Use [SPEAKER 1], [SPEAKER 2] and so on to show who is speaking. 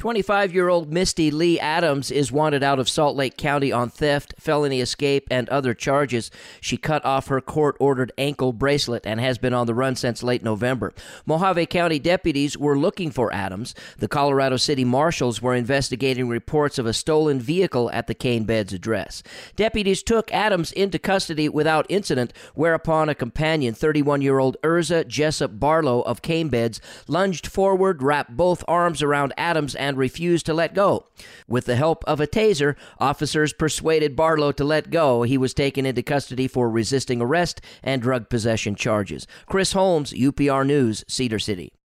[SPEAKER 1] 25-year-old Misty Lee Adams is wanted out of Salt Lake County on theft, felony escape, and other charges. She cut off her court-ordered ankle bracelet and has been on the run since late November. Mohave County deputies were looking for Adams. The Colorado City Marshals were investigating reports of a stolen vehicle at the Cane Beds address. Deputies took Adams into custody without incident, whereupon a companion, 31-year-old Urza Jessup Barlow of Cane Beds, lunged forward, wrapped both arms around Adams, and refused to let go. With the help of a taser, officers persuaded Barlow to let go. He was taken into custody for resisting arrest and drug possession charges. Chris Holmes, UPR News, Cedar City.